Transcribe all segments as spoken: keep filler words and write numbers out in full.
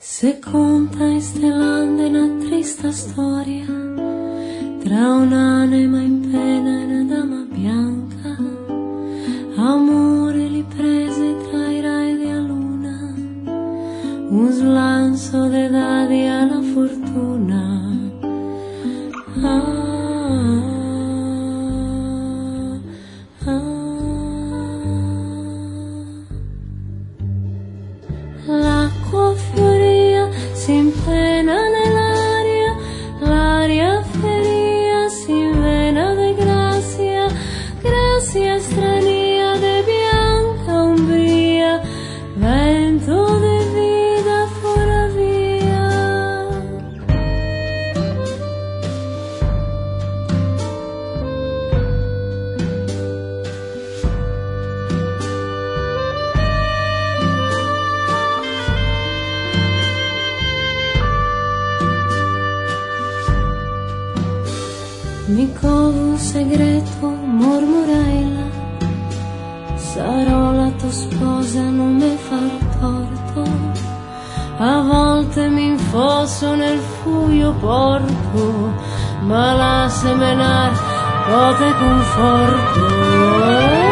Se conta in stellande una trista storia tra un'anima in pena e una dama bianca, amore li prese tra i radi a luna, un slancio de dadi alla fortuna. Ah, l'acqua fioria si impena nell'aria, l'aria feria si invena de grazia, grazia strania de bianca umbria, vento de vida fora via. Mi covo un segreto, mormora ella, sarò la tua sposa, non mi far torto, a volte mi infosso nel fuio porto, ma la semenar pote conforto.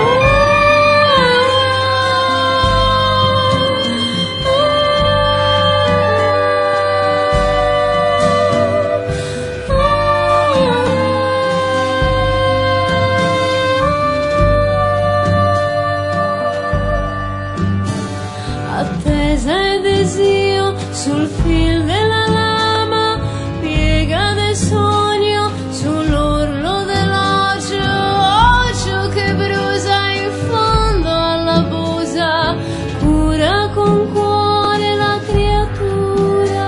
Attesa e desio sul fil della lama, piega del sogno sull'orlo dell'ocio, ocio che brucia in fondo alla busa, cura con cuore la creatura.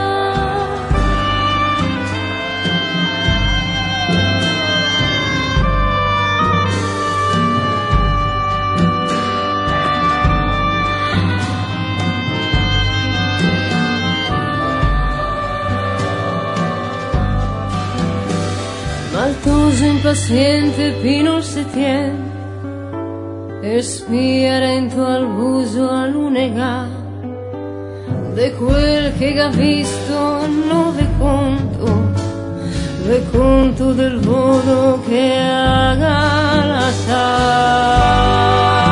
Maltoso, impaziente, Pino se tiene e spirento al buso a lunega de quel che ha visto non ve conto, ve conto del voto che ha lasciato.